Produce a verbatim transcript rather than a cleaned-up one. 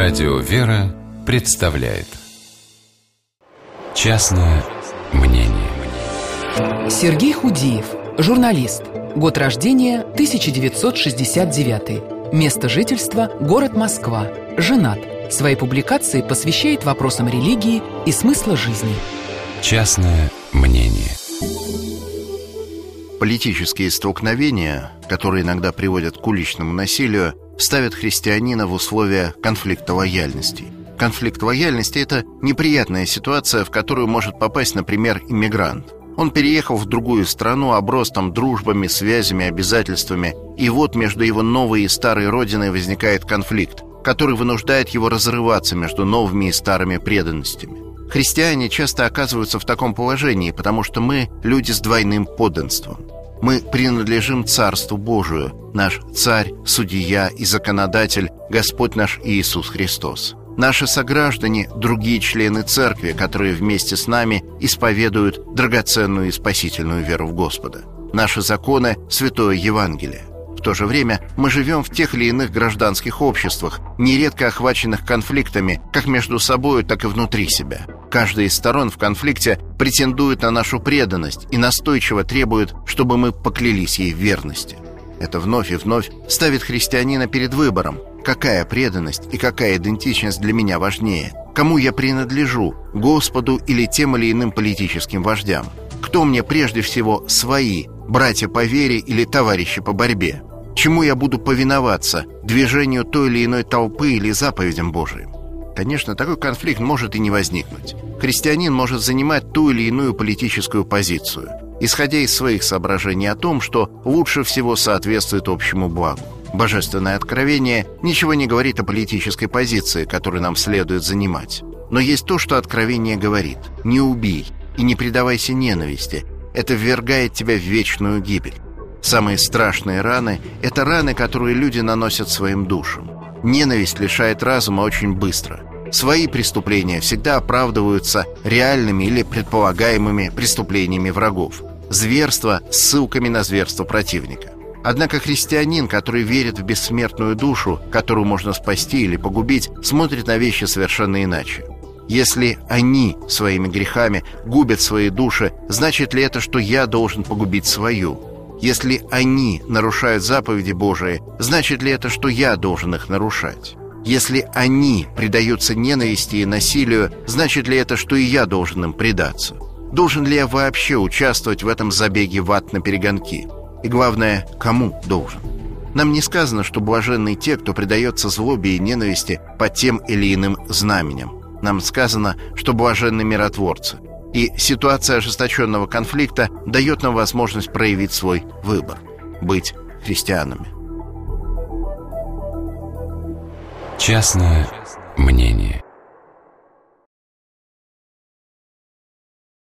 Радио «Вера» представляет «Частное мнение». Сергей Худиев, журналист. Год рождения тысяча девятьсот шестьдесят девятый. Место жительства – город Москва. Женат. Свои публикации посвящает вопросам религии и смысла жизни. Частное мнение. Политические столкновения, которые иногда приводят к уличному насилию, ставят христианина в условия конфликта лояльностей. Конфликт лояльности – это неприятная ситуация, в которую может попасть, например, иммигрант. Он переехал в другую страну, оброс там дружбами, связями, обязательствами, и вот между его новой и старой родиной возникает конфликт, который вынуждает его разрываться между новыми и старыми преданностями. Христиане часто оказываются в таком положении, потому что мы – люди с двойным подданством. Мы принадлежим Царству Божию, наш Царь, Судья и Законодатель, Господь наш Иисус Христос. Наши сограждане – другие члены Церкви, которые вместе с нами исповедуют драгоценную и спасительную веру в Господа. Наши законы – Святое Евангелие. В то же время мы живем в тех или иных гражданских обществах, нередко охваченных конфликтами как между собой, так и внутри себя. Каждая из сторон в конфликте претендует на нашу преданность и настойчиво требует, чтобы мы поклялись ей в верности. Это вновь и вновь ставит христианина перед выбором: какая преданность и какая идентичность для меня важнее? Кому я принадлежу, Господу или тем или иным политическим вождям? Кто мне прежде всего свои, братья по вере или товарищи по борьбе? Чему я буду повиноваться, движению той или иной толпы или заповедям Божиим? Конечно, такой конфликт может и не возникнуть. Христианин может занимать ту или иную политическую позицию, исходя из своих соображений о том, что лучше всего соответствует общему благу. Божественное откровение ничего не говорит о политической позиции, которую нам следует занимать. Но есть то, что откровение говорит: не убей и не предавайся ненависти, это ввергает тебя в вечную гибель. Самые страшные раны – это раны, которые люди наносят своим душам. Ненависть лишает разума очень быстро. Свои преступления всегда оправдываются реальными или предполагаемыми преступлениями врагов. Зверство – ссылками на зверство противника. Однако христианин, который верит в бессмертную душу, которую можно спасти или погубить, смотрит на вещи совершенно иначе. Если они своими грехами губят свои души, значит ли это, что я должен погубить свою? Если они нарушают заповеди Божии, значит ли это, что я должен их нарушать? Если они предаются ненависти и насилию, значит ли это, что и я должен им предаться? Должен ли я вообще участвовать в этом забеге в ад наперегонки? И главное, кому должен? Нам не сказано, что блаженны те, кто предается злобе и ненависти под тем или иным знаменем. Нам сказано, что блаженны миротворцы. И ситуация ожесточенного конфликта дает нам возможность проявить свой выбор – быть христианами. Частное мнение.